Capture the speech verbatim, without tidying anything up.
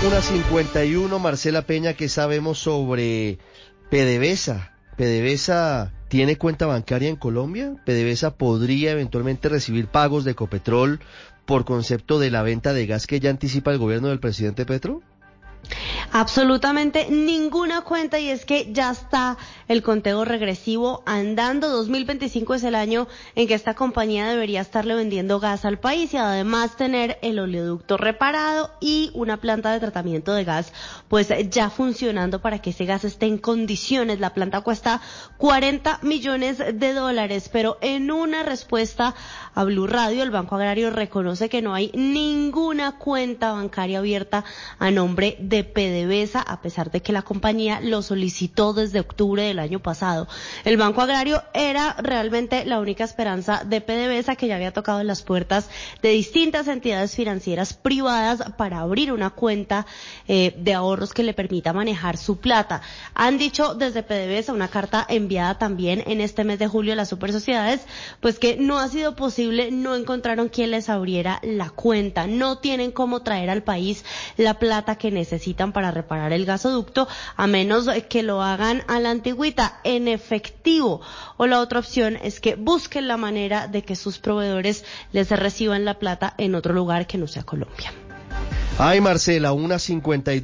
una cincuenta y uno, Marcela Peña, ¿qué sabemos sobre PDVSA? ¿PDVSA tiene cuenta bancaria en Colombia? ¿PDVSA podría eventualmente recibir pagos de Ecopetrol por concepto de la venta de gas que ya anticipa el gobierno del presidente Petro? Absolutamente ninguna cuenta, y es que ya está el conteo regresivo andando. dos mil veinticinco es el año en que esta compañía debería estarle vendiendo gas al país y además tener el oleoducto reparado y una planta de tratamiento de gas pues ya funcionando para que ese gas esté en condiciones. La planta cuesta cuarenta millones de dólares, pero en una respuesta a Blue Radio, el Banco Agrario reconoce que no hay ninguna cuenta bancaria abierta a nombre de PDVSA, a pesar de que la compañía lo solicitó desde octubre del año pasado. El Banco Agrario era realmente la única esperanza de PDVSA, que ya había tocado las puertas de distintas entidades financieras privadas para abrir una cuenta eh, de ahorros que le permita manejar su plata. Han dicho desde PDVSA, una carta enviada también en este mes de julio a las supersociedades, pues que no ha sido posible, no encontraron quien les abriera la cuenta, no tienen cómo traer al país la plata que necesitan para reparar el gasoducto, a menos que lo hagan a la antigüita, en efectivo. O la otra opción es que busquen la manera de que sus proveedores les reciban la plata en otro lugar que no sea Colombia. Ay, Marcela, una cincuenta y